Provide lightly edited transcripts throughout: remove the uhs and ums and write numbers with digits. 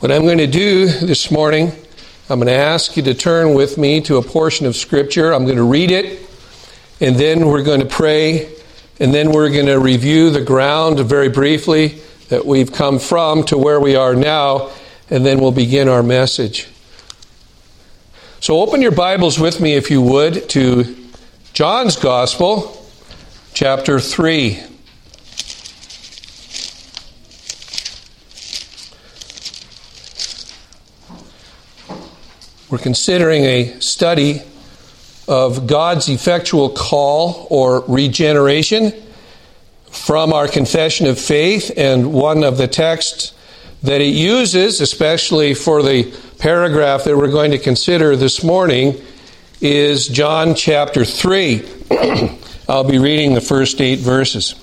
What I'm going to do this morning, I'm going to ask you to turn with me to a portion of Scripture. I'm going to read it, and then we're going to pray, and then we're going to review the ground very briefly that we've come from to where we are now, and then we'll begin our message. So open your Bibles with me, if you would, to John's Gospel, chapter 3. We're considering a study of God's effectual call or regeneration from our confession of faith, and one of the texts that it uses, especially for the paragraph that we're going to consider this morning, is John chapter 3. I'll be reading the first 8 verses.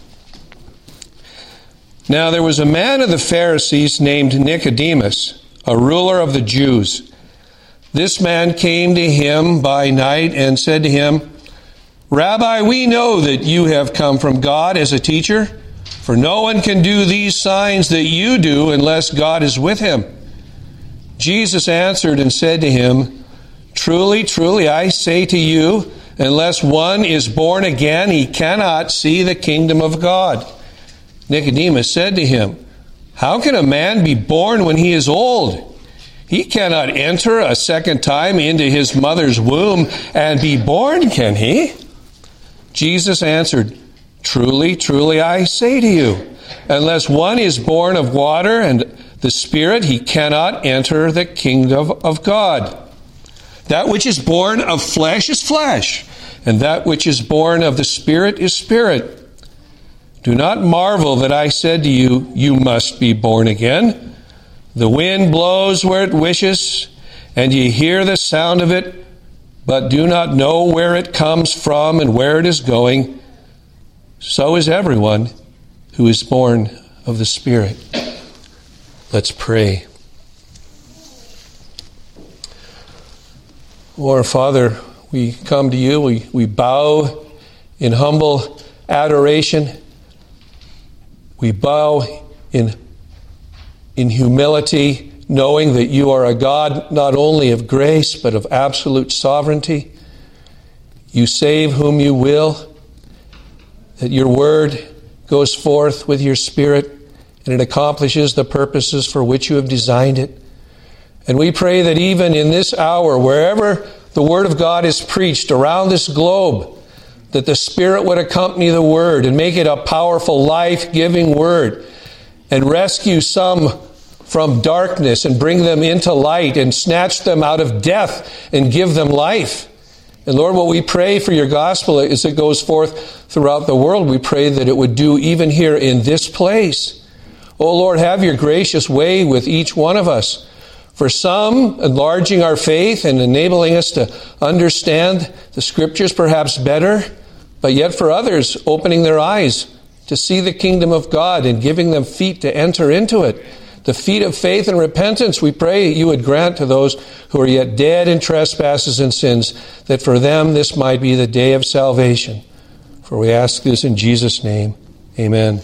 Now there was a man of the Pharisees named Nicodemus, a ruler of the Jews. This man came to him by night and said to him, "Rabbi, we know that you have come from God as a teacher, for no one can do these signs that you do unless God is with him." Jesus answered and said to him, "Truly, truly, I say to you, unless one is born again, he cannot see the kingdom of God." Nicodemus said to him, "How can a man be born when he is old? He cannot enter a second time into his mother's womb and be born, can he?" Jesus answered, "Truly, truly, I say to you, unless one is born of water and the Spirit, he cannot enter the kingdom of God. That which is born of flesh is flesh, and that which is born of the Spirit is spirit. Do not marvel that I said to you, you must be born again. The wind blows where it wishes, and you hear the sound of it, but do not know where it comes from and where it is going. So is everyone who is born of the Spirit." Let's pray. Our Father, we come to you, we bow in humble adoration. We bow in humility, knowing that you are a God not only of grace, but of absolute sovereignty. You save whom you will, that your word goes forth with your Spirit, and it accomplishes the purposes for which you have designed it. And we pray that even in this hour, wherever the word of God is preached around this globe, that the Spirit would accompany the word and make it a powerful, life-giving word, and rescue some from darkness and bring them into light and snatch them out of death and give them life. And Lord, what we pray for your gospel as it goes forth throughout the world, we pray that it would do even here in this place. Oh Lord, have your gracious way with each one of us. For some, enlarging our faith and enabling us to understand the Scriptures perhaps better, but yet for others, opening their eyes to see the kingdom of God and giving them feet to enter into it. The feet of faith and repentance, we pray you would grant to those who are yet dead in trespasses and sins, that for them this might be the day of salvation. For we ask this in Jesus' name. Amen.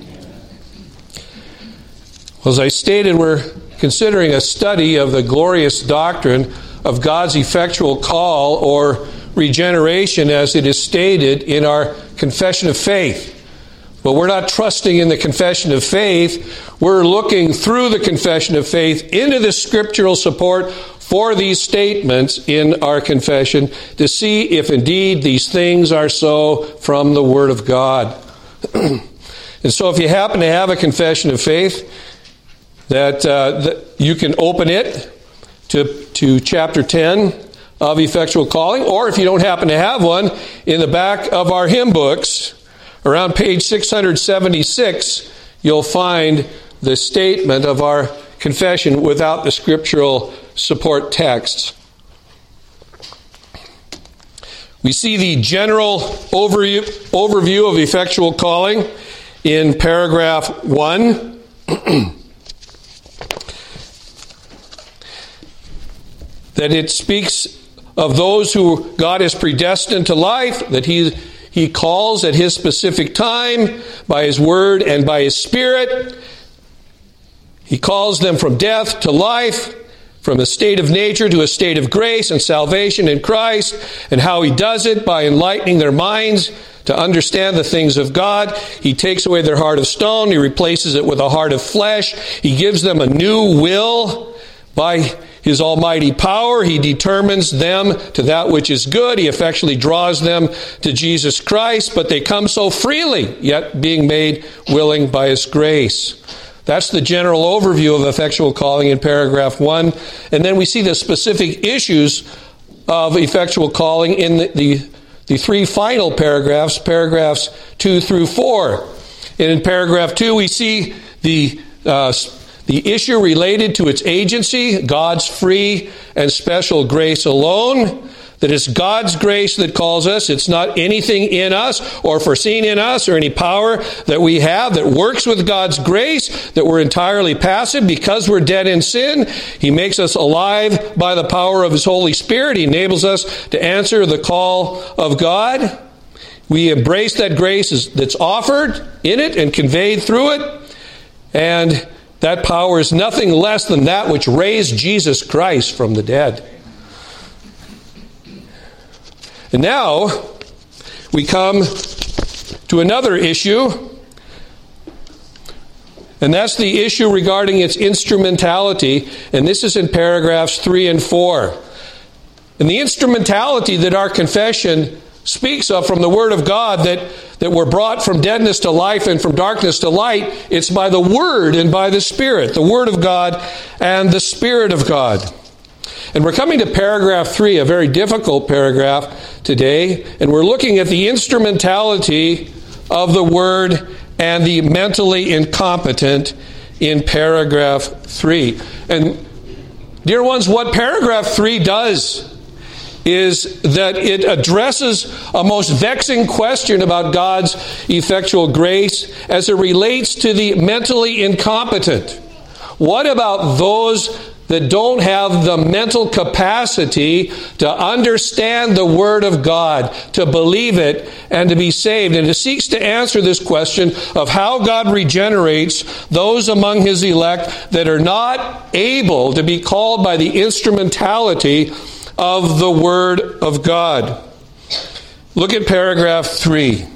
Well, as I stated, we're considering a study of the glorious doctrine of God's effectual call or regeneration as it is stated in our confession of faith. But we're not trusting in the confession of faith. We're looking through the confession of faith into the scriptural support for these statements in our confession to see if indeed these things are so from the Word of God. And so if you happen to have a confession of faith, that you can open it to chapter 10 of Effectual Calling, or if you don't happen to have one, in the back of our hymn books, around page 676, you'll find the statement of our confession without the scriptural support texts. We see the general overview of effectual calling in paragraph 1. That it speaks of those who God has predestined to life, that He calls at His specific time by His Word and by His Spirit. He calls them from death to life, from a state of nature to a state of grace and salvation in Christ, and how he does it by enlightening their minds to understand the things of God. He takes away their heart of stone. He replaces it with a heart of flesh. He gives them a new will by his almighty power. He determines them to that which is good. He effectually draws them to Jesus Christ, but they come so freely, yet being made willing by his grace. That's the general overview of effectual calling in paragraph 1. And then we see the specific issues of effectual calling in the three final paragraphs, paragraphs 2 through 4. And in paragraph 2, we see the issue related to its agency, God's free and special grace alone. That it's God's grace that calls us. It's not anything in us or foreseen in us or any power that we have that works with God's grace, that we're entirely passive because we're dead in sin. He makes us alive by the power of his Holy Spirit. He enables us to answer the call of God. We embrace that grace that's offered in it and conveyed through it. And that power is nothing less than that which raised Jesus Christ from the dead. And now we come to another issue, and that's the issue regarding its instrumentality, and this is in paragraphs 3 and 4. And the instrumentality that our confession speaks of from the Word of God, that we're brought from deadness to life and from darkness to light, it's by the Word and by the Spirit, the Word of God and the Spirit of God. And we're coming to paragraph 3, a very difficult paragraph today, and we're looking at the instrumentality of the Word and the mentally incompetent in paragraph 3. And, dear ones, what paragraph 3 does is that it addresses a most vexing question about God's effectual grace as it relates to the mentally incompetent. What about those that don't have the mental capacity to understand the Word of God, to believe it, and to be saved? And it seeks to answer this question of how God regenerates those among his elect that are not able to be called by the instrumentality of the Word of God. Look at paragraph 3.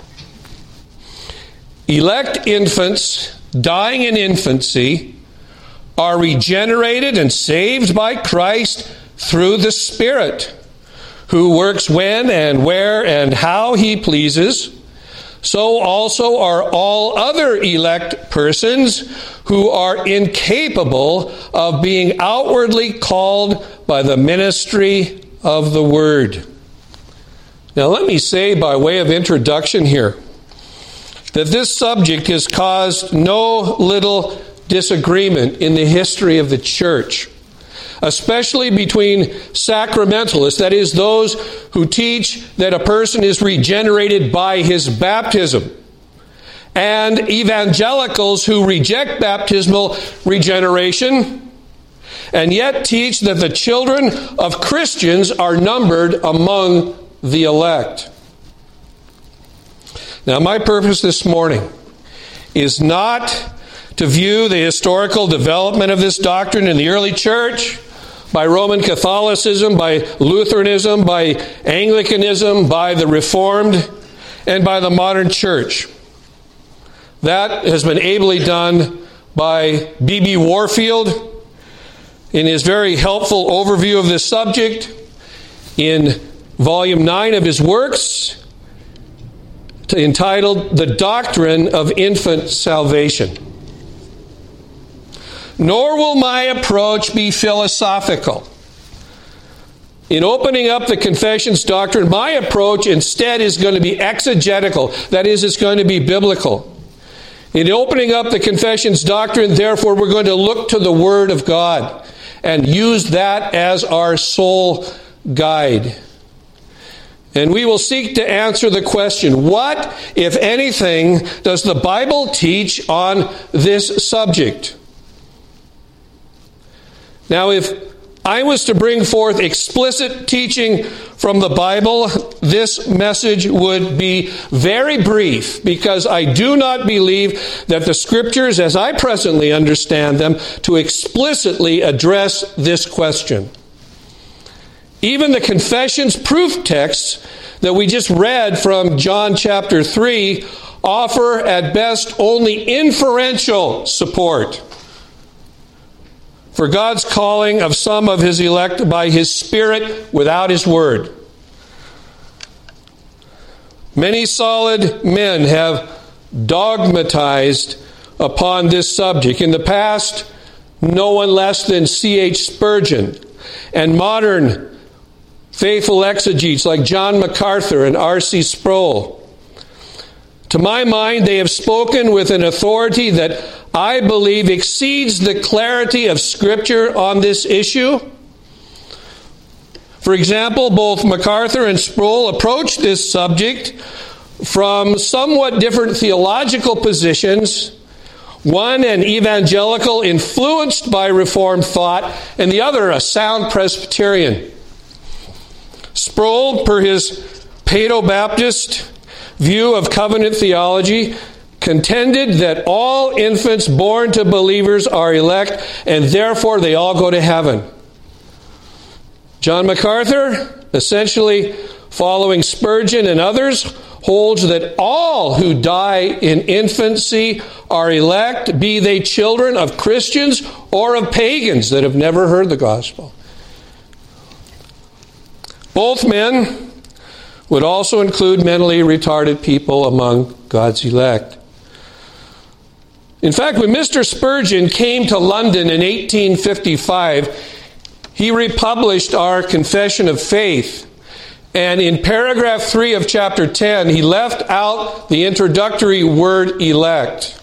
Elect infants dying in infancy are regenerated and saved by Christ through the Spirit, who works when and where and how he pleases. So also are all other elect persons who are incapable of being outwardly called by the ministry of the Word. Now let me say by way of introduction here that this subject has caused no little disagreement in the history of the church, especially between sacramentalists, that is, those who teach that a person is regenerated by his baptism, and evangelicals who reject baptismal regeneration and yet teach that the children of Christians are numbered among the elect. Now, my purpose this morning is not to view the historical development of this doctrine in the early church by Roman Catholicism, by Lutheranism, by Anglicanism, by the Reformed, and by the modern church. That has been ably done by B.B. Warfield in his very helpful overview of this subject in volume 9 of his works, entitled The Doctrine of Infant Salvation. Nor will my approach be philosophical. In opening up the confession's doctrine, my approach instead is going to be exegetical. That is, it's going to be biblical. In opening up the confession's doctrine, therefore, we're going to look to the Word of God and use that as our sole guide. And we will seek to answer the question, what, if anything, does the Bible teach on this subject? Now, if I was to bring forth explicit teaching from the Bible, this message would be very brief, because I do not believe that the Scriptures, as I presently understand them, to explicitly address this question. Even the Confession's proof texts that we just read from John chapter 3 offer at best only inferential support for God's calling of some of His elect by His Spirit without His Word. Many solid men have dogmatized upon this subject. In the past, no one less than C.H. Spurgeon and modern faithful exegetes like John MacArthur and R.C. Sproul. To my mind, they have spoken with an authority that I believe exceeds the clarity of Scripture on this issue. For example, both MacArthur and Sproul approach this subject from somewhat different theological positions. One an evangelical influenced by Reformed thought, and the other a sound Presbyterian. Sproul, per his Paedo-Baptist view of covenant theology, contended that all infants born to believers are elect, and therefore they all go to heaven. John MacArthur, essentially following Spurgeon and others, holds that all who die in infancy are elect, be they children of Christians or of pagans that have never heard the gospel. Both men would also include mentally retarded people among God's elect. In fact, when Mr. Spurgeon came to London in 1855, he republished our Confession of Faith. And in paragraph 3 of chapter 10, he left out the introductory word elect.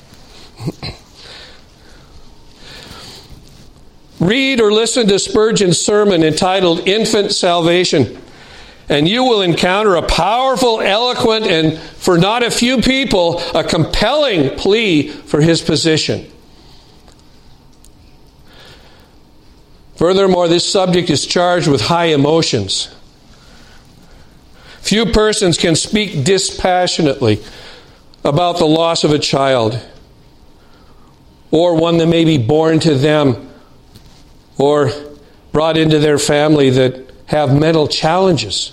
Read or listen to Spurgeon's sermon entitled Infant Salvation, and you will encounter a powerful, eloquent, and for not a few people, a compelling plea for his position. Furthermore, this subject is charged with high emotions. Few persons can speak dispassionately about the loss of a child, or one that may be born to them or brought into their family that have mental challenges.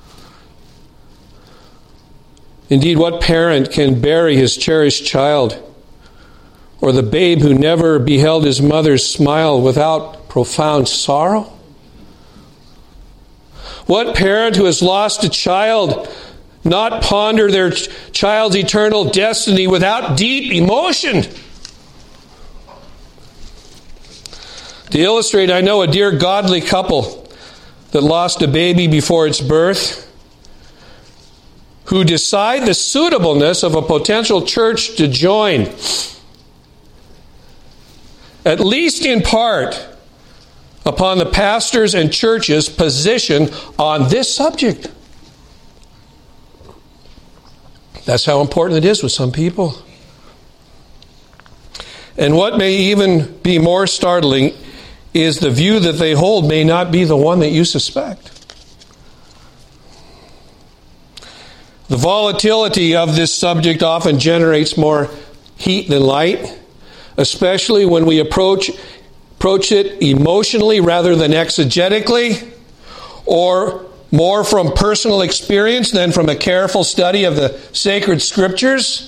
Indeed, what parent can bury his cherished child, or the babe who never beheld his mother's smile without profound sorrow? What parent who has lost a child not ponder their child's eternal destiny without deep emotion? To illustrate, I know a dear godly couple that lost a baby before its birth, who decide the suitableness of a potential church to join, at least in part, upon the pastors and church's position on this subject. That's how important it is with some people. And what may even be more startling is the view that they hold may not be the one that you suspect. The volatility of this subject often generates more heat than light, especially when we approach it emotionally rather than exegetically, or more from personal experience than from a careful study of the sacred Scriptures.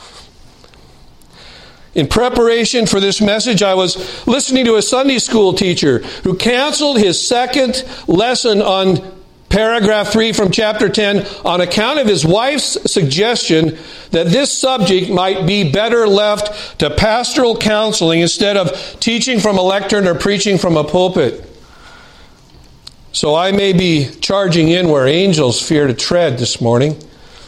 In preparation for this message, I was listening to a Sunday school teacher who canceled his second lesson on paragraph 3 from chapter 10 on account of his wife's suggestion that this subject might be better left to pastoral counseling instead of teaching from a lectern or preaching from a pulpit. So I may be charging in where angels fear to tread this morning.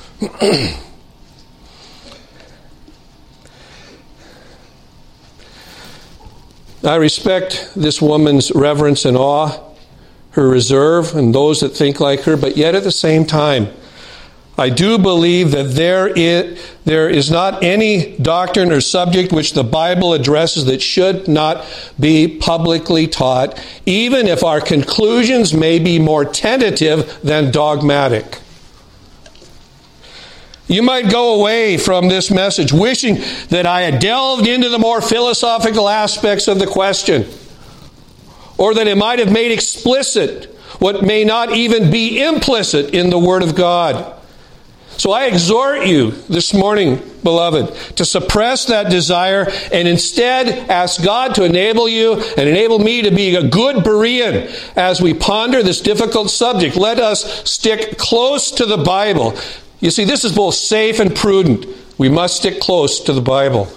I respect this woman's reverence and awe, her reserve, and those that think like her, but yet at the same time, I do believe that there is not any doctrine or subject which the Bible addresses that should not be publicly taught, even if our conclusions may be more tentative than dogmatic. You might go away from this message wishing that I had delved into the more philosophical aspects of the question, or that it might have made explicit what may not even be implicit in the Word of God. So I exhort you this morning, beloved, to suppress that desire and instead ask God to enable you and enable me to be a good Berean as we ponder this difficult subject. Let us stick close to the Bible. You see, this is both safe and prudent. We must stick close to the Bible.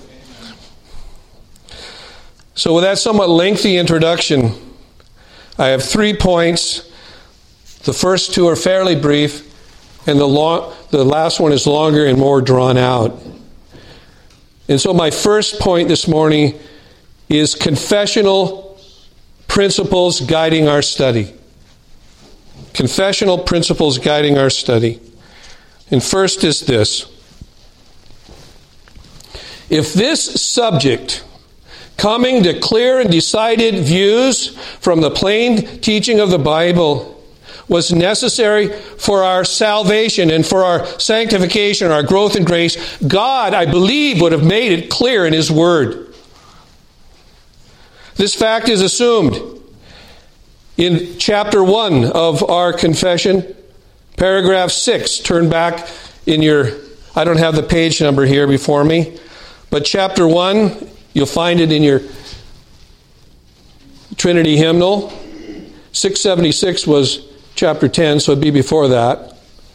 So with that somewhat lengthy introduction, I have 3 points. The first 2 are fairly brief, and the last one is longer and more drawn out. And so my first point this morning is confessional principles guiding our study. Confessional principles guiding our study. And first is this. If this subject, coming to clear and decided views from the plain teaching of the Bible, was necessary for our salvation and for our sanctification, our growth in grace, God, I believe, would have made it clear in His Word. This fact is assumed in chapter 1 of our confession, paragraph 6. Turn back in your, I don't have the page number here before me, but chapter 1, you'll find it in your Trinity hymnal. 676 was chapter 10, so it'd be before that.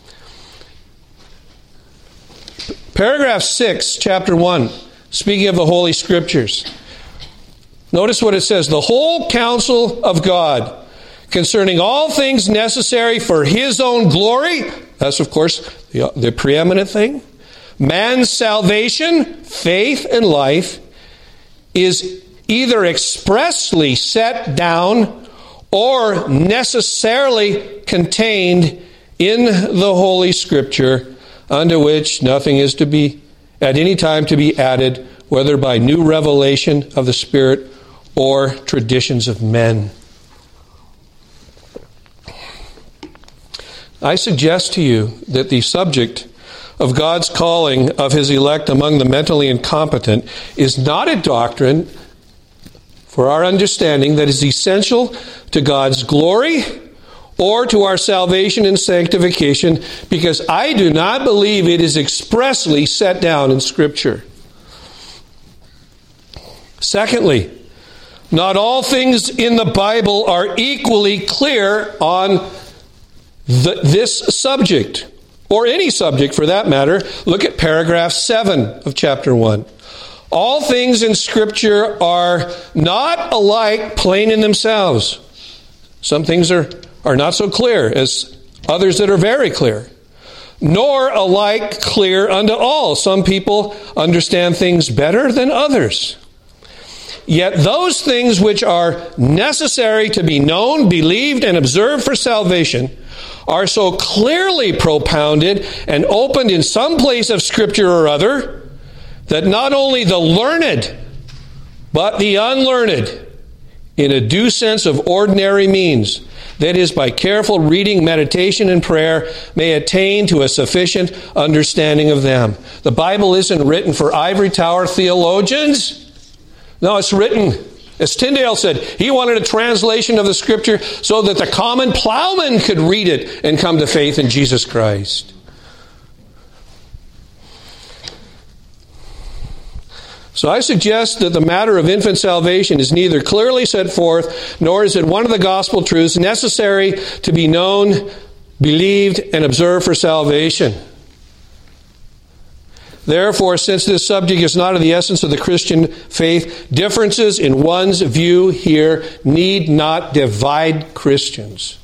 Paragraph 6, chapter 1, speaking of the Holy Scriptures. Notice what it says. The whole counsel of God concerning all things necessary for His own glory, that's of course the preeminent thing, man's salvation, faith, and life, is either expressly set down or necessarily contained in the Holy Scripture, unto which nothing is to be at any time to be added, whether by new revelation of the Spirit or traditions of men. I suggest to you that the subject of God's calling of His elect among the mentally incompetent is not a doctrine for our understanding that is essential to God's glory or to our salvation and sanctification, because I do not believe it is expressly set down in Scripture. Secondly, not all things in the Bible are equally clear on this subject, or any subject for that matter. Look at paragraph 7 of chapter 1. All things in Scripture are not alike plain in themselves. Some things are not so clear as others that are very clear. Nor alike clear unto all. Some people understand things better than others. Yet those things which are necessary to be known, believed, and observed for salvation are so clearly propounded and opened in some place of Scripture or other, that not only the learned, but the unlearned, in a due sense of ordinary means, that is, by careful reading, meditation, and prayer, may attain to a sufficient understanding of them. The Bible isn't written for ivory tower theologians. No, it's written, as Tyndale said, he wanted a translation of the Scripture so that the common plowman could read it and come to faith in Jesus Christ. So I suggest that the matter of infant salvation is neither clearly set forth, nor is it one of the gospel truths necessary to be known, believed, and observed for salvation. Therefore, since this subject is not of the essence of the Christian faith, differences in one's view here need not divide Christians.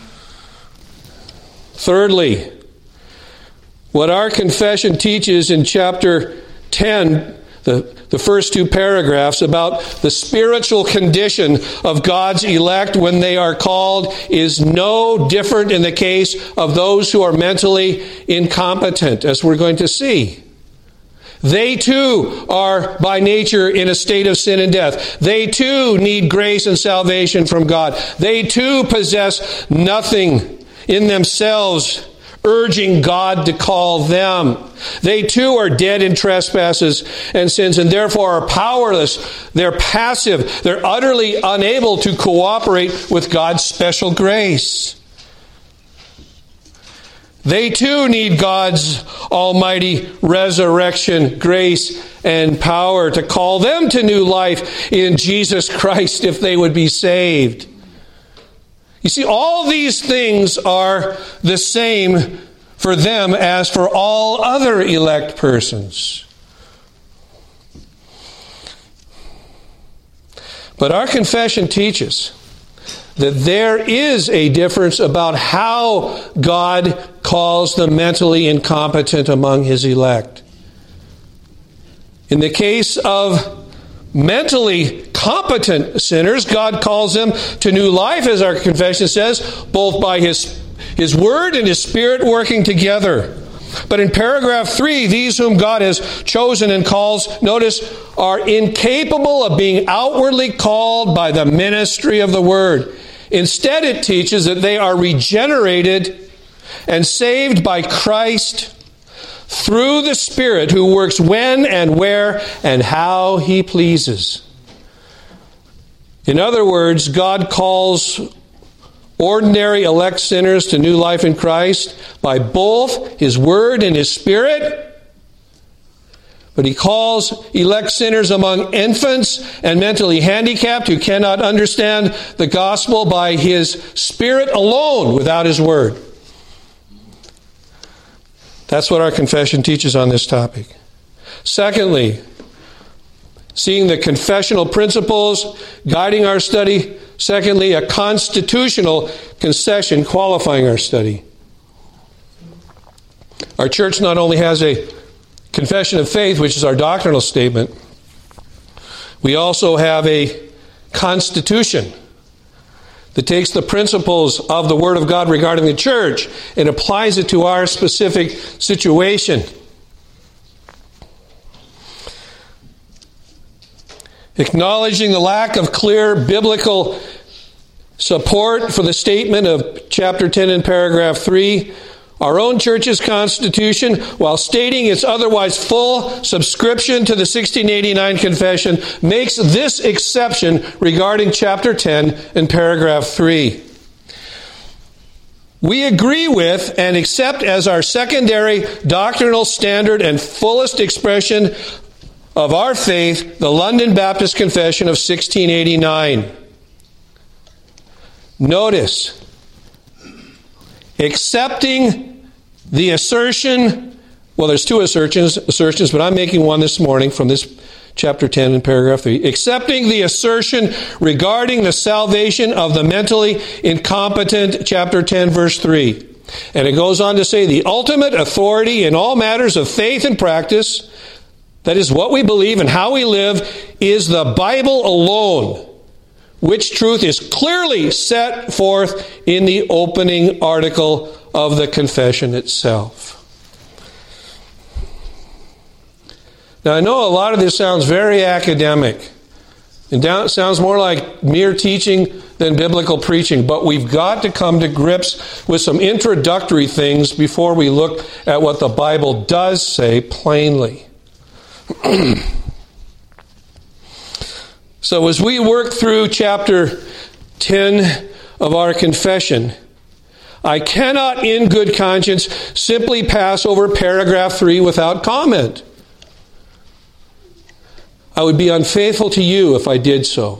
Thirdly, what our confession teaches in chapter 10, the the first two paragraphs about the spiritual condition of God's elect when they are called is no different in the case of those who are mentally incompetent, as we're going to see. They too are by nature in a state of sin and death. They too need grace and salvation from God. They too possess nothing in themselves urging God to call them. They too are dead in trespasses and sins and therefore are powerless. They're passive. They're utterly unable to cooperate with God's special grace. They too need God's almighty resurrection, grace, and power to call them to new life in Jesus Christ if they would be saved. You see, all these things are the same for them as for all other elect persons. But our confession teaches that there is a difference about how God calls the mentally incompetent among His elect. In the case of mentally competent sinners, God calls them to new life, as our confession says, both by His Word and His Spirit working together. But in paragraph 3, these whom God has chosen and calls, notice, are incapable of being outwardly called by the ministry of the Word. Instead, it teaches that they are regenerated and saved by Christ through the Spirit who works when and where and how He pleases. In other words, God calls ordinary elect sinners to new life in Christ by both His Word and His Spirit. But He calls elect sinners among infants and mentally handicapped who cannot understand the gospel by His Spirit alone without His Word. That's what our confession teaches on this topic. Secondly, seeing the confessional principles guiding our study. Secondly, a constitutional concession qualifying our study. Our church not only has a confession of faith, which is our doctrinal statement, we also have a constitution that takes the principles of the Word of God regarding the church and applies it to our specific situation. Acknowledging the lack of clear biblical support for the statement of chapter 10 and paragraph 3, our own church's constitution, while stating its otherwise full subscription to the 1689 confession, makes this exception regarding chapter 10 and paragraph 3. We agree with and accept as our secondary doctrinal standard and fullest expression of our faith the London Baptist Confession of 1689. Notice, accepting the assertion, well, there's two assertions, but I'm making one this morning from this chapter 10 and paragraph 3. Accepting the assertion regarding the salvation of the mentally incompetent, chapter 10, verse 3. And it goes on to say, the ultimate authority in all matters of faith and practice, that is what we believe and how we live, is the Bible alone, which truth is clearly set forth in the opening article of the confession itself. Now, I know a lot of this sounds very academic. It sounds more like mere teaching than biblical preaching, but we've got to come to grips with some introductory things before we look at what the Bible does say plainly. So as we work through chapter 10 of our confession, I cannot in good conscience simply pass over paragraph 3 without comment. I would be unfaithful to you if I did so.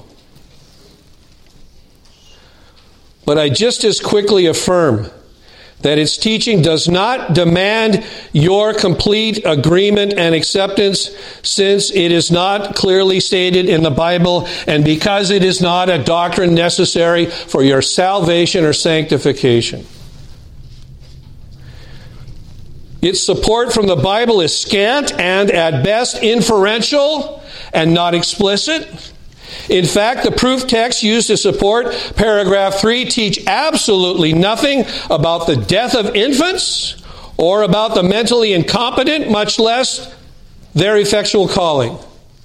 But I just as quickly affirm that its teaching does not demand your complete agreement and acceptance, since it is not clearly stated in the Bible and because it is not a doctrine necessary for your salvation or sanctification. Its support from the Bible is scant and at best inferential and not explicit. In fact, the proof texts used to support paragraph 3 teach absolutely nothing about the death of infants or about the mentally incompetent, much less their effectual calling.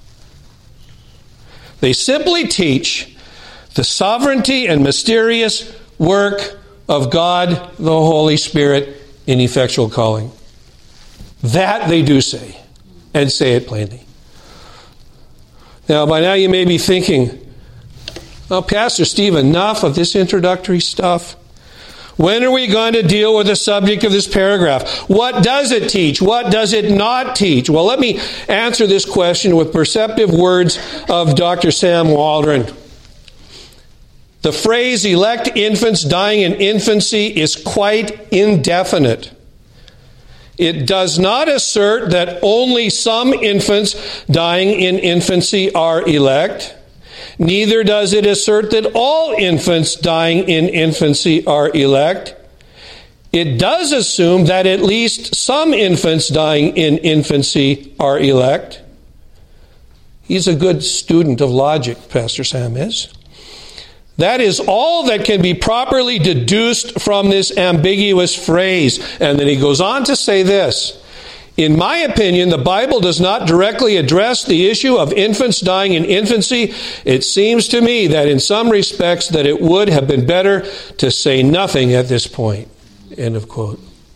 They simply teach the sovereignty and mysterious work of God, the Holy Spirit, in effectual calling. That they do say, and say it plainly. Now, by now you may be thinking, "Oh, Pastor Steve, enough of this introductory stuff. When are we going to deal with the subject of this paragraph? What does it teach? What does it not teach?" Well, let me answer this question with perceptive words of Dr. Sam Waldron. The phrase elect infants dying in infancy is quite indefinite. It does not assert that only some infants dying in infancy are elect. Neither does it assert that all infants dying in infancy are elect. It does assume that at least some infants dying in infancy are elect. He's a good student of logic, Pastor Sam is. That is all that can be properly deduced from this ambiguous phrase. And then he goes on to say this: "In my opinion, the Bible does not directly address the issue of infants dying in infancy. It seems to me that in some respects that it would have been better to say nothing at this point." End of quote.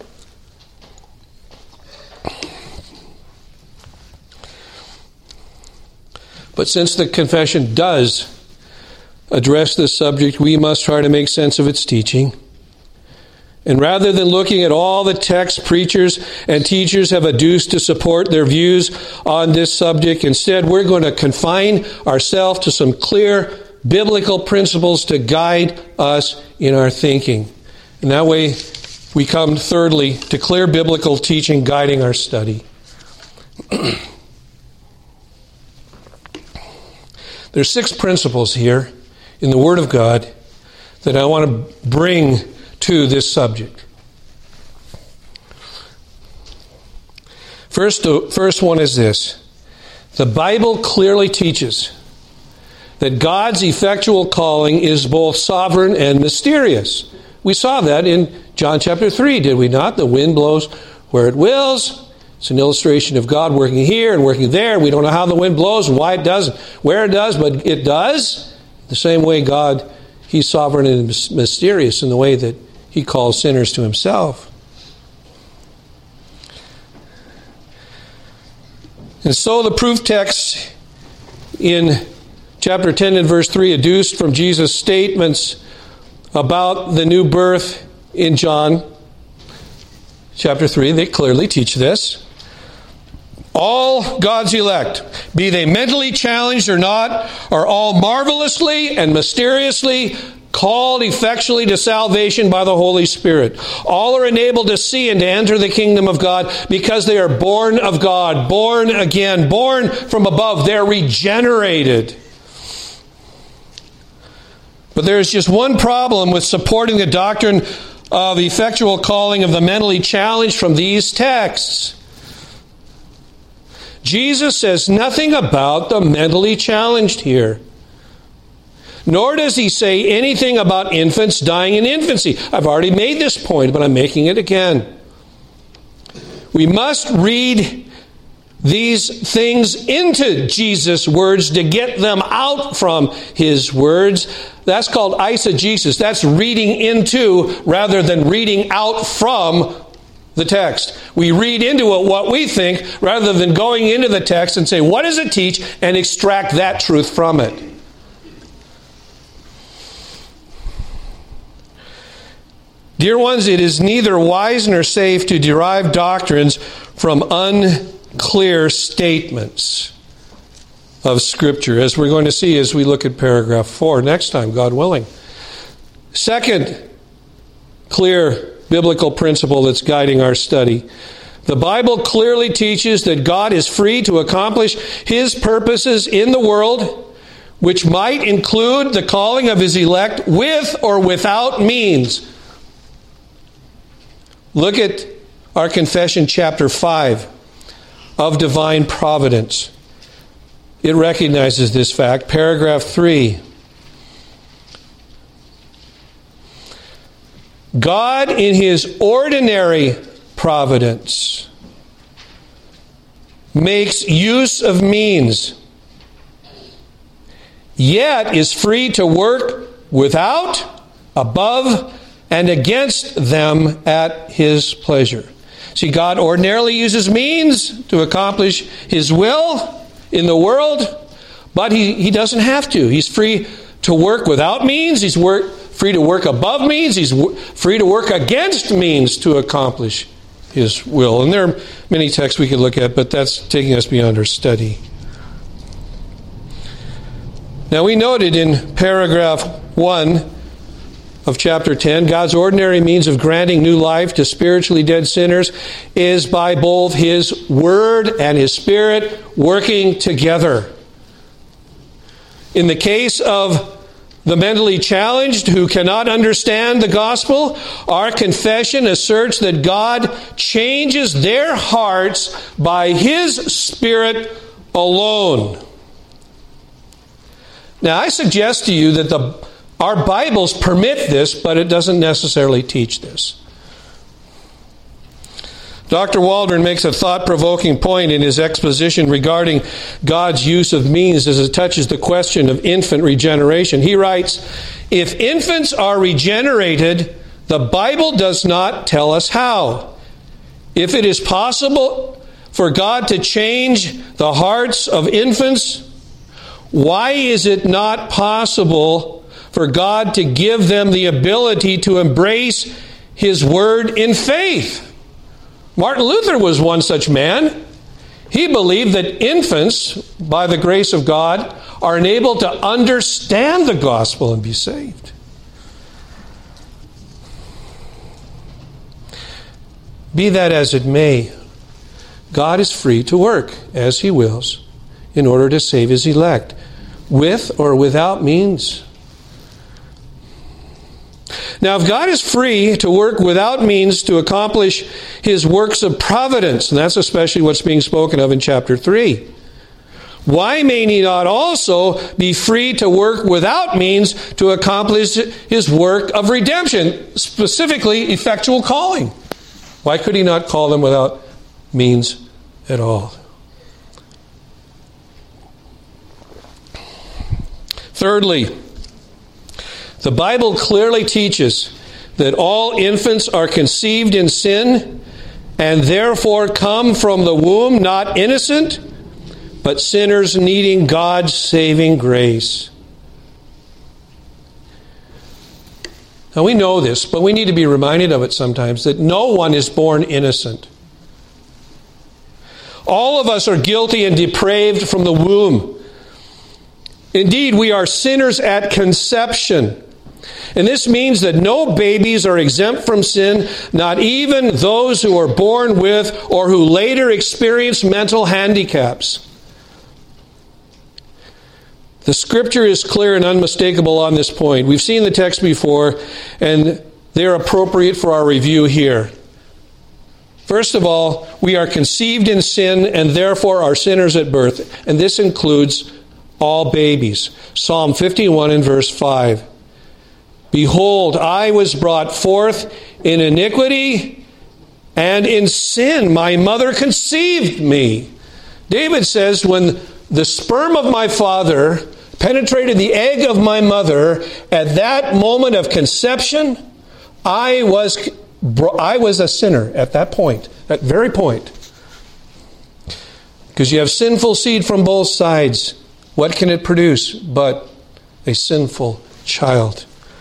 But since the confession does address this subject, we must try to make sense of its teaching. And rather than looking at all the texts preachers and teachers have adduced to support their views on this subject, instead we're going to confine ourselves to some clear biblical principles to guide us in our thinking. And that way we come, thirdly, to clear biblical teaching guiding our study. There's 6 principles here in the Word of God that I want to bring to this subject. First one is this: the Bible clearly teaches that God's effectual calling is both sovereign and mysterious. We saw that in John chapter 3, did we not? The wind blows where it wills. It's an illustration of God working here and working there. We don't know how the wind blows and why it does, where it does, but it does. The same way God, He's sovereign and mysterious in the way that He calls sinners to Himself. And so the proof text in chapter 10 and verse 3 adduced from Jesus' statements about the new birth in John chapter 3, they clearly teach this. All God's elect, be they mentally challenged or not, are all marvelously and mysteriously called effectually to salvation by the Holy Spirit. All are enabled to see and to enter the kingdom of God because they are born of God, born again, born from above. They're regenerated. But there is just one problem with supporting the doctrine of effectual calling of the mentally challenged from these texts. Jesus says nothing about the mentally challenged here. Nor does He say anything about infants dying in infancy. I've already made this point, but I'm making it again. We must read these things into Jesus' words to get them out from His words. That's called eisegesis. That's reading into rather than reading out from the text. We read into it what we think rather than going into the text and say, what does it teach? And extract that truth from it. Dear ones, it is neither wise nor safe to derive doctrines from unclear statements of Scripture, as we're going to see as we look at paragraph 4 next time, God willing. Second clear biblical principle that's guiding our study. The Bible clearly teaches that God is free to accomplish His purposes in the world, which might include the calling of His elect with or without means. Look at our confession, chapter 5, of divine providence. It recognizes this fact. Paragraph 3. God, in His ordinary providence, makes use of means, yet is free to work without, above, and against them at His pleasure. See, God ordinarily uses means to accomplish His will in the world, but He doesn't have to. He's free to work without means. He's free to work above means. He's free to work against means to accomplish His will. And there are many texts we could look at, but that's taking us beyond our study. Now, we noted in paragraph 1 of chapter 10, God's ordinary means of granting new life to spiritually dead sinners is by both His Word and His Spirit working together. In the case of the mentally challenged who cannot understand the gospel, our confession asserts that God changes their hearts by His Spirit alone. Now, I suggest to you that our Bibles permit this, but it doesn't necessarily teach this. Dr. Waldron makes a thought-provoking point in his exposition regarding God's use of means as it touches the question of infant regeneration. He writes, "If infants are regenerated, the Bible does not tell us how. If it is possible for God to change the hearts of infants, why is it not possible for God to give them the ability to embrace His Word in faith?" Martin Luther was one such man. He believed that infants, by the grace of God, are enabled to understand the gospel and be saved. Be that as it may, God is free to work as He wills in order to save His elect, with or without means. Now, if God is free to work without means to accomplish His works of providence, and that's especially what's being spoken of in chapter 3, why may He not also be free to work without means to accomplish His work of redemption, specifically effectual calling? Why could He not call them without means at all? Thirdly, the Bible clearly teaches that all infants are conceived in sin and therefore come from the womb not innocent, but sinners needing God's saving grace. Now, we know this, but we need to be reminded of it sometimes, that no one is born innocent. All of us are guilty and depraved from the womb. Indeed, we are sinners at conception. And this means that no babies are exempt from sin, not even those who are born with or who later experience mental handicaps. The Scripture is clear and unmistakable on this point. We've seen the text before, and they're appropriate for our review here. First of all, we are conceived in sin and therefore are sinners at birth. And this includes all babies. Psalm 51 and verse 5. "Behold, I was brought forth in iniquity, and in sin my mother conceived me." David says, when the sperm of my father penetrated the egg of my mother, at that moment of conception, I was a sinner at that point, that very point. Because you have sinful seed from both sides. What can it produce but a sinful child?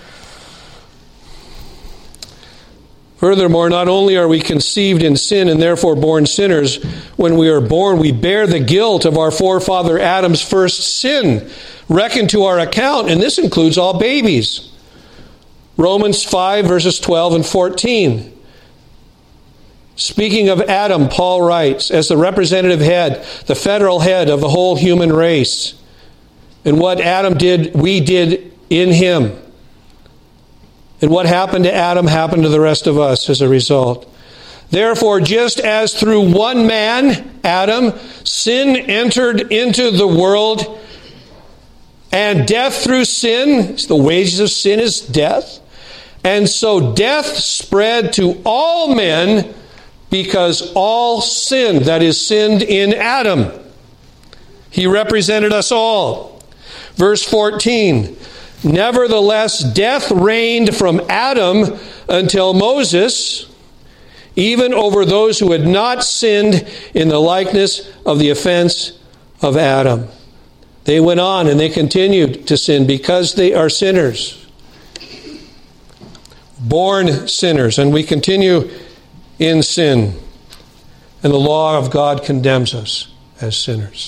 Furthermore, not only are we conceived in sin and therefore born sinners, when we are born, we bear the guilt of our forefather Adam's first sin, reckoned to our account, and this includes all babies. Romans 5, verses 12 and 14. Speaking of Adam, Paul writes, as the representative head, the federal head of the whole human race, and what Adam did, we did in him. And what happened to Adam happened to the rest of us as a result. Therefore, just as through one man, Adam, sin entered into the world, and death through sin, the wages of sin is death, and so death spread to all men because all sinned, that is, sinned in Adam. He represented us all. Verse 14, nevertheless, death reigned from Adam until Moses, even over those who had not sinned in the likeness of the offense of Adam. They went on and they continued to sin because they are sinners. Born sinners, and we continue in sin. And the law of God condemns us as sinners.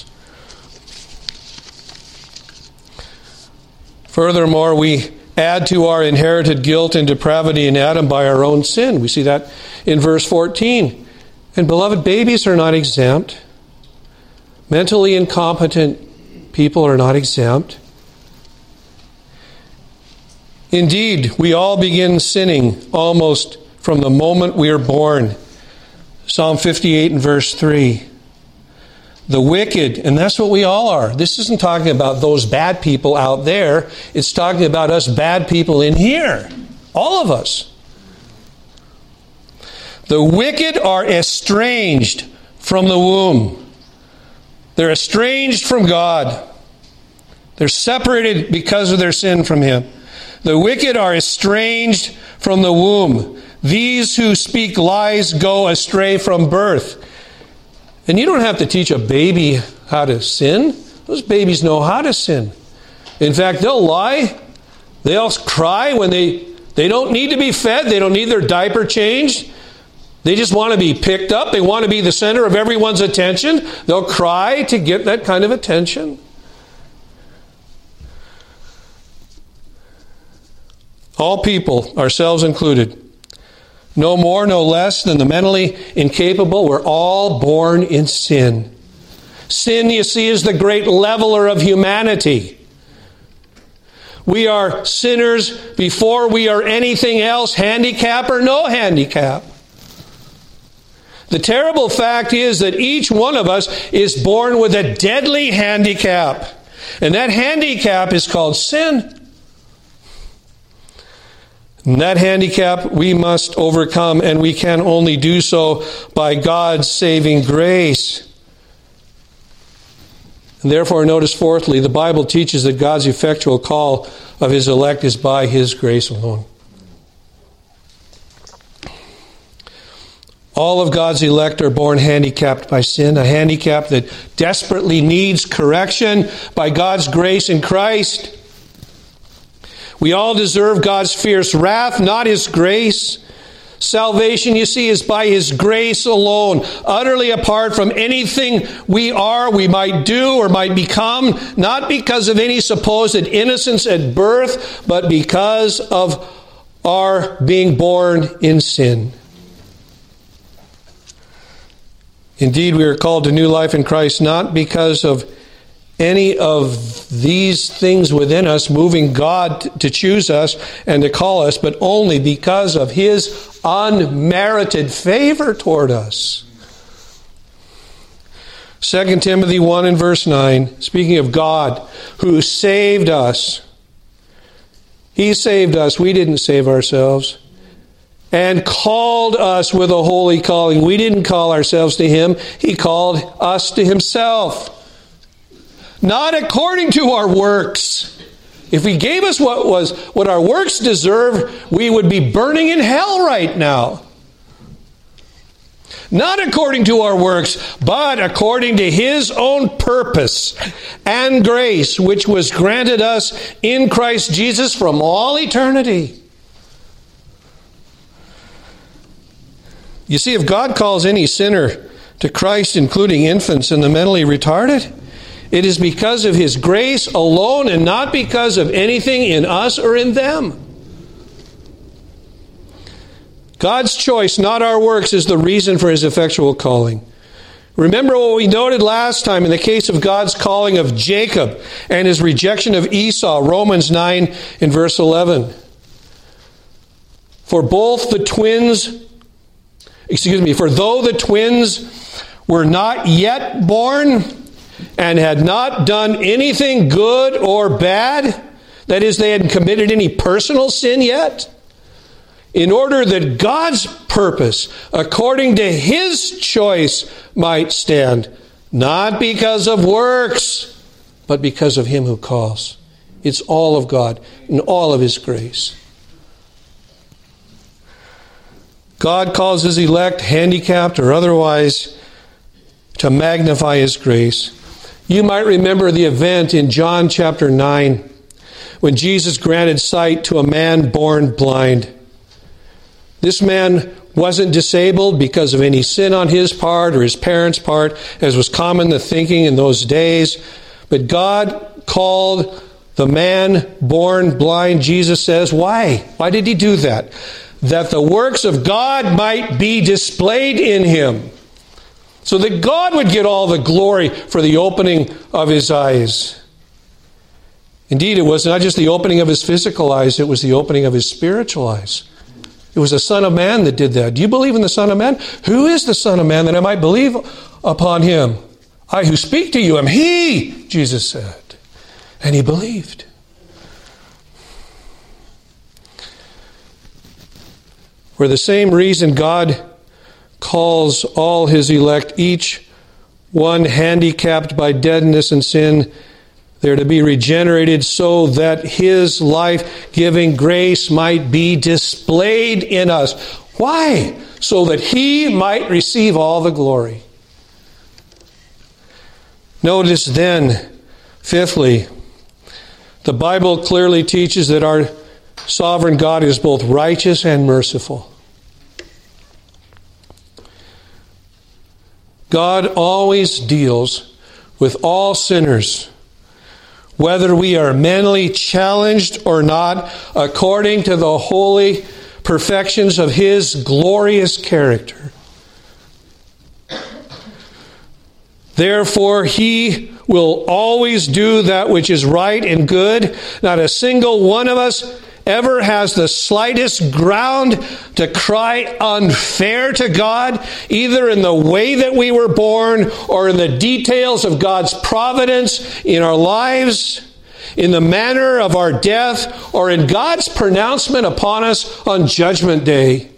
Furthermore, we add to our inherited guilt and depravity in Adam by our own sin. We see that in verse 14. And beloved, babies are not exempt. Mentally incompetent people are not exempt. Indeed, we all begin sinning almost from the moment we are born. Psalm 58 and verse 3. The wicked, and that's what we all are. This isn't talking about those bad people out there. It's talking about us bad people in here. All of us. The wicked are estranged from the womb. They're estranged from God. They're separated because of their sin from Him. The wicked are estranged from the womb. These who speak lies go astray from birth. And you don't have to teach a baby how to sin. Those babies know how to sin. In fact, they'll lie. They'll cry when they don't need to be fed. They don't need their diaper changed. They just want to be picked up. They want to be the center of everyone's attention. They'll cry to get that kind of attention. All people, ourselves included, no more, no less than the mentally incapable. We're all born in sin. Sin, you see, is the great leveler of humanity. We are sinners before we are anything else, handicap or no handicap. The terrible fact is that each one of us is born with a deadly handicap. And that handicap is called sin. And that handicap we must overcome, and we can only do so by God's saving grace. And therefore, notice fourthly, the Bible teaches that God's effectual call of His elect is by His grace alone. All of God's elect are born handicapped by sin, a handicap that desperately needs correction by God's grace in Christ. We all deserve God's fierce wrath, not His grace. Salvation, you see, is by His grace alone, utterly apart from anything we are, we might do, or might become, not because of any supposed innocence at birth, but because of our being born in sin. Indeed, we are called to new life in Christ, not because of any of these things within us moving God to choose us and to call us, but only because of His unmerited favor toward us. 2 Timothy 1 and verse 9, speaking of God who saved us. He saved us. We didn't save ourselves. And called us with a holy calling. We didn't call ourselves to Him. He called us to Himself. Not according to our works. If He gave us what our works deserve, we would be burning in hell right now. Not according to our works, but according to His own purpose and grace, which was granted us in Christ Jesus from all eternity. You see, if God calls any sinner to Christ, including infants and the mentally retarded, it is because of His grace alone and not because of anything in us or in them. God's choice, not our works, is the reason for His effectual calling. Remember what we noted last time in the case of God's calling of Jacob and his rejection of Esau, Romans 9 and verse 11. For both the twins For though the twins were not yet born and had not done anything good or bad, that is, they hadn't committed any personal sin yet, in order that God's purpose, according to His choice, might stand, not because of works, but because of Him who calls. It's all of God and all of His grace. God calls His elect, handicapped or otherwise, to magnify His grace. You might remember the event in John chapter 9 when Jesus granted sight to a man born blind. This man wasn't disabled because of any sin on his part or his parents' part, as was common the thinking in those days. But God called the man born blind, Jesus says. Why? Why did He do that? That the works of God might be displayed in him. So that God would get all the glory for the opening of his eyes. Indeed, it was not just the opening of his physical eyes, it was the opening of his spiritual eyes. It was the Son of Man that did that. Do you believe in the Son of Man? Who is the Son of Man that I might believe upon Him? I who speak to you am He, Jesus said. And he believed. For the same reason God calls all His elect, each one handicapped by deadness and sin, they're to be regenerated so that His life-giving grace might be displayed in us. Why? So that He might receive all the glory. Notice then, fifthly, the Bible clearly teaches that our sovereign God is both righteous and merciful. God always deals with all sinners, whether we are mentally challenged or not, according to the holy perfections of His glorious character. Therefore, He will always do that which is right and good. Not a single one of us ever has the slightest ground to cry unfair to God, either in the way that we were born or in the details of God's providence in our lives, in the manner of our death, or in God's pronouncement upon us on Judgment Day.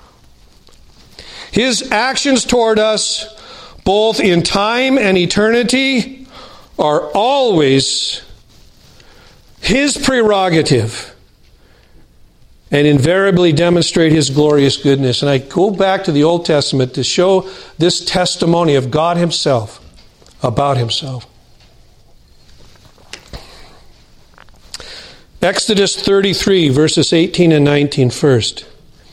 His actions toward us, both in time and eternity, are always His prerogative and invariably demonstrate His glorious goodness. And I go back to the Old Testament to show this testimony of God Himself about Himself. Exodus 33, verses 18 and 19 first.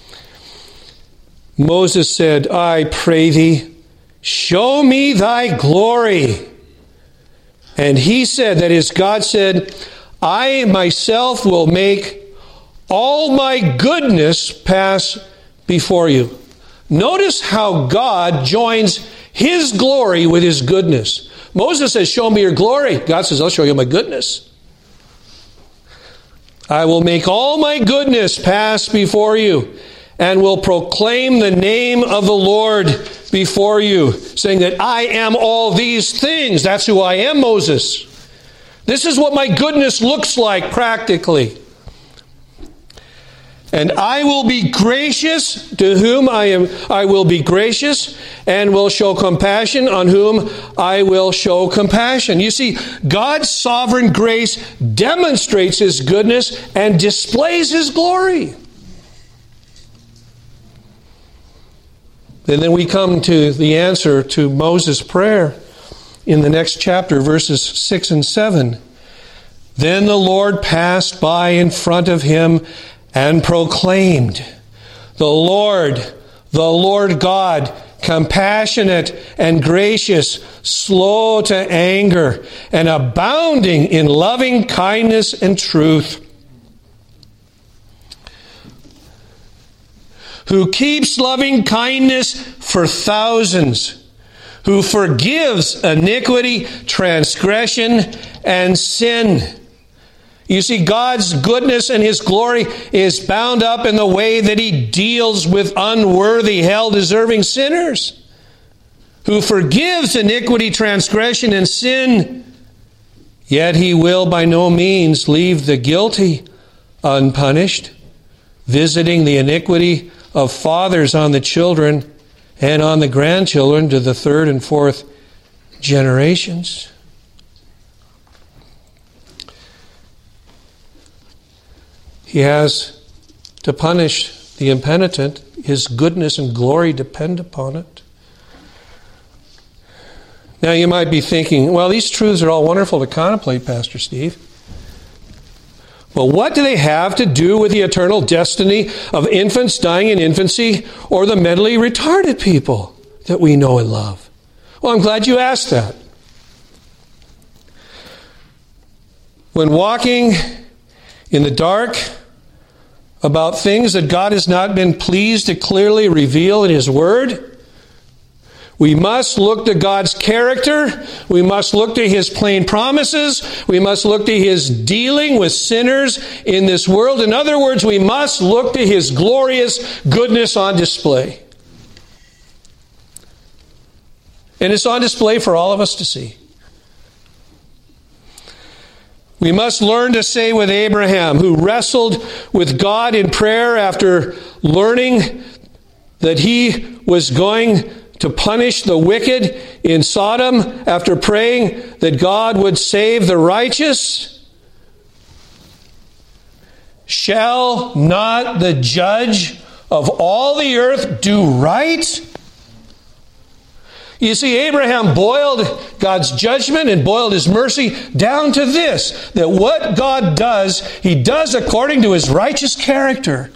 Moses said, I pray thee, show me thy glory. And he said, that is, God said, I myself will make all my goodness pass before you. Notice how God joins His glory with His goodness. Moses says, show me your glory. God says, I'll show you my goodness. I will make all my goodness pass before you and will proclaim the name of the Lord before you, saying that I am all these things. That's who I am, Moses. This is what my goodness looks like practically. And I will be gracious to whom I will be gracious, and will show compassion on whom I will show compassion. You see, God's sovereign grace demonstrates His goodness and displays His glory. And then we come to the answer to Moses' prayer in the next chapter, verses 6 and 7. Then the Lord passed by in front of him and proclaimed, the Lord God, compassionate and gracious, slow to anger, and abounding in loving kindness and truth, who keeps loving kindness for thousands, who forgives iniquity, transgression, and sin. You see, God's goodness and His glory is bound up in the way that He deals with unworthy, hell-deserving sinners, who forgives iniquity, transgression, and sin. Yet He will by no means leave the guilty unpunished, visiting the iniquity of fathers on the children and on the grandchildren to the third and fourth generations. He has to punish the impenitent. His goodness and glory depend upon it. Now you might be thinking, well, these truths are all wonderful to contemplate, Pastor Steve. But what do they have to do with the eternal destiny of infants dying in infancy or the mentally retarded people that we know and love? Well, I'm glad you asked that. When walking in the dark about things that God has not been pleased to clearly reveal in His Word, we must look to God's character. We must look to His plain promises. We must look to His dealing with sinners in this world. In other words, we must look to His glorious goodness on display. And it's on display for all of us to see. We must learn to say with Abraham, who wrestled with God in prayer after learning that he was going to punish the wicked in Sodom, after praying that God would save the righteous. Shall not the judge of all the earth do right? You see, Abraham boiled God's judgment and boiled His mercy down to this, that what God does, He does according to His righteous character.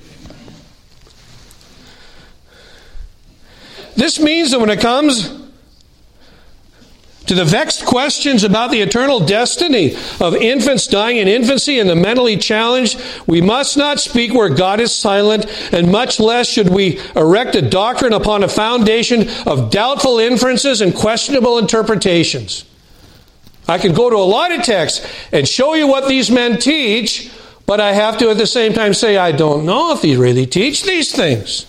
This means that when it comes to the vexed questions about the eternal destiny of infants dying in infancy and the mentally challenged, we must not speak where God is silent, and much less should we erect a doctrine upon a foundation of doubtful inferences and questionable interpretations. I could go to a lot of texts and show you what these men teach, but I have to at the same time say, I don't know if they really teach these things.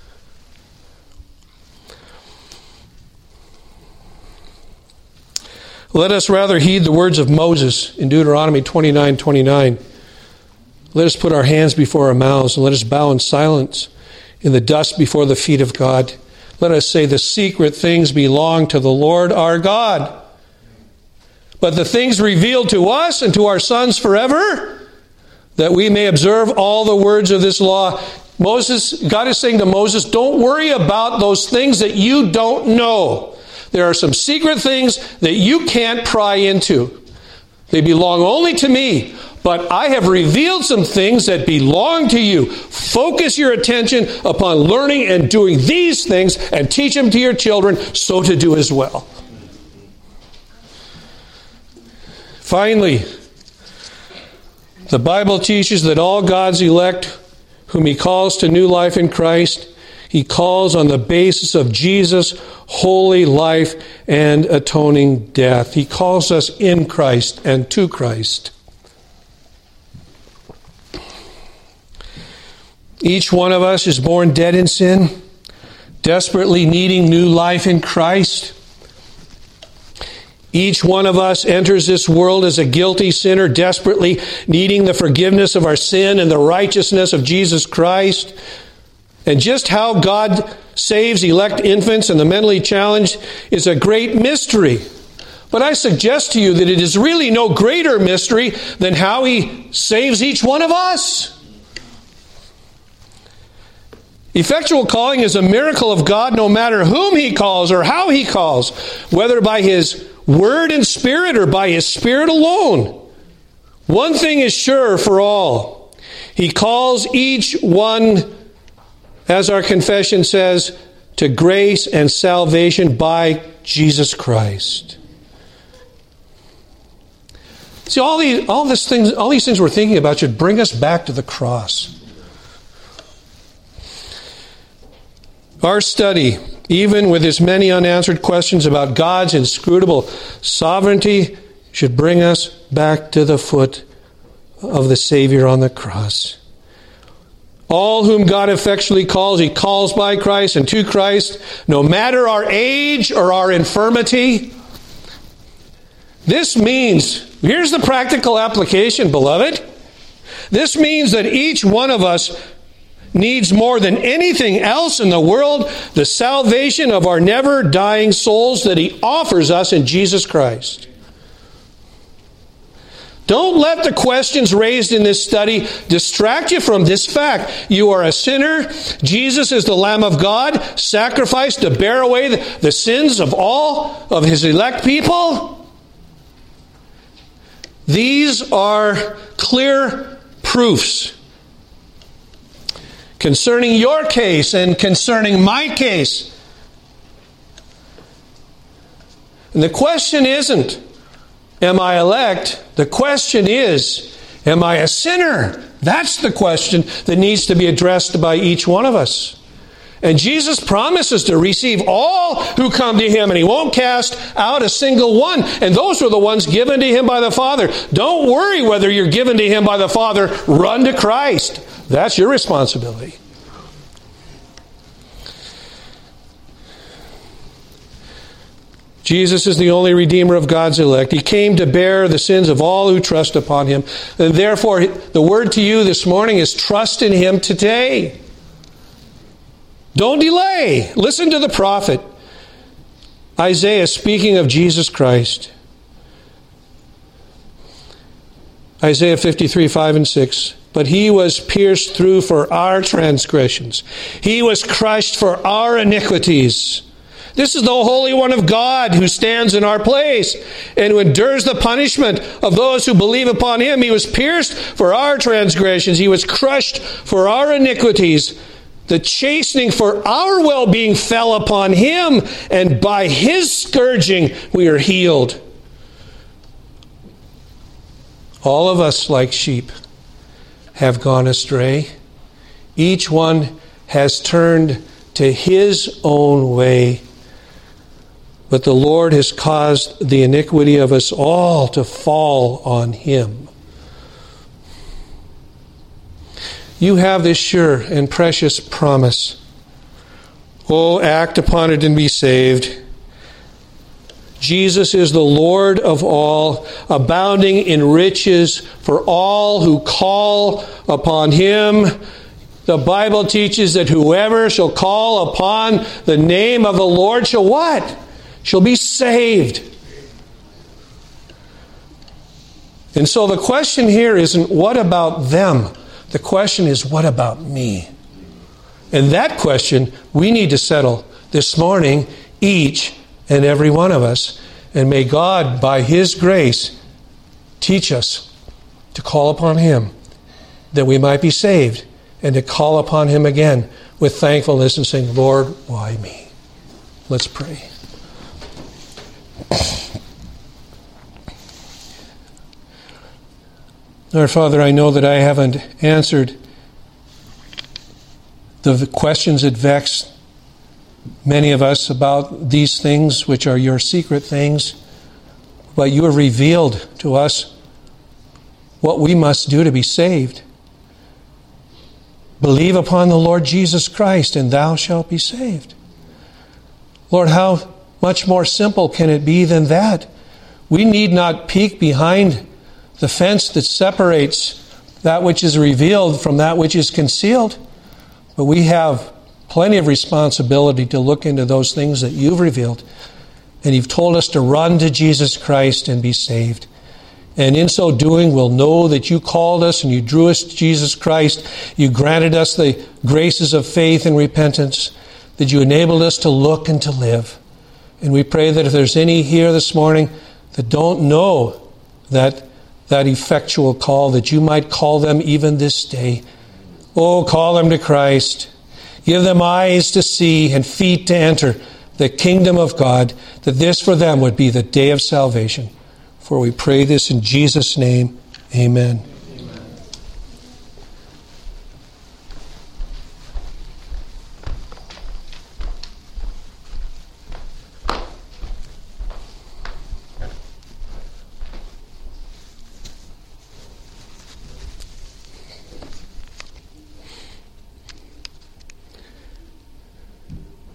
Let us rather heed the words of Moses in Deuteronomy 29:29. Let us put our hands before our mouths and let us bow in silence in the dust before the feet of God. Let us say the secret things belong to the Lord our God. But the things revealed to us and to our sons forever, that we may observe all the words of this law. God is saying to Moses, don't worry about those things that you don't know. There are some secret things that you can't pry into. They belong only to me. But I have revealed some things that belong to you. Focus your attention upon learning and doing these things and teach them to your children so to do as well. Finally, the Bible teaches that all God's elect whom He calls to new life in Christ, He calls on the basis of Jesus' holy life and atoning death. He calls us in Christ and to Christ. Each one of us is born dead in sin, desperately needing new life in Christ. Each one of us enters this world as a guilty sinner, desperately needing the forgiveness of our sin and the righteousness of Jesus Christ. And just how God saves elect infants and the mentally challenged is a great mystery. But I suggest to you that it is really no greater mystery than how He saves each one of us. Effectual calling is a miracle of God no matter whom He calls or how He calls, whether by His Word and Spirit or by His Spirit alone. One thing is sure for all. He calls each one, as our confession says, to grace and salvation by Jesus Christ. See, all these things we're thinking about should bring us back to the cross. Our study, even with its many unanswered questions about God's inscrutable sovereignty, should bring us back to the foot of the Savior on the cross. All whom God effectually calls, He calls by Christ and to Christ, no matter our age or our infirmity. This means, here's the practical application, beloved. This means that each one of us needs more than anything else in the world the salvation of our never-dying souls that He offers us in Jesus Christ. Don't let the questions raised in this study distract you from this fact. You are a sinner. Jesus is the Lamb of God, sacrificed to bear away the sins of all of His elect people. These are clear proofs concerning your case and concerning my case. And the question isn't, am I elect? The question is, am I a sinner? That's the question that needs to be addressed by each one of us. And Jesus promises to receive all who come to Him, and He won't cast out a single one. And those are the ones given to Him by the Father. Don't worry whether you're given to Him by the Father. Run to Christ. That's your responsibility. Jesus is the only Redeemer of God's elect. He came to bear the sins of all who trust upon Him. And therefore, the word to you this morning is trust in Him today. Don't delay. Listen to the prophet Isaiah speaking of Jesus Christ. Isaiah 53, 5 and 6. But He was pierced through for our transgressions. He was crushed for our iniquities. This is the Holy One of God who stands in our place and who endures the punishment of those who believe upon Him. He was pierced for our transgressions. He was crushed for our iniquities. The chastening for our well-being fell upon Him, and by His scourging we are healed. All of us, like sheep, have gone astray. Each one has turned to his own way. But the Lord has caused the iniquity of us all to fall on Him. You have this sure and precious promise. Oh, act upon it and be saved. Jesus is the Lord of all, abounding in riches for all who call upon Him. The Bible teaches that whoever shall call upon the name of the Lord shall what? Shall be saved. And so the question here isn't what about them? The question is what about me? And that question we need to settle this morning, each and every one of us. And may God, by His grace, teach us to call upon Him that we might be saved, and to call upon Him again with thankfulness and saying, Lord, why me? Let's pray. Lord Father, I know that I haven't answered the questions that vex many of us about these things, which are your secret things, but you have revealed to us what we must do to be saved. Believe upon the Lord Jesus Christ, and thou shalt be saved. Lord, how much more simple can it be than that? We need not peek behind the fence that separates that which is revealed from that which is concealed. But we have plenty of responsibility to look into those things that you've revealed. And you've told us to run to Jesus Christ and be saved. And in so doing, we'll know that you called us and you drew us to Jesus Christ. You granted us the graces of faith and repentance, that you enabled us to look and to live. And we pray that if there's any here this morning that don't know that effectual call, that you might call them even this day. Oh, call them to Christ. Give them eyes to see and feet to enter the kingdom of God, that this for them would be the day of salvation. For we pray this in Jesus' name. Amen.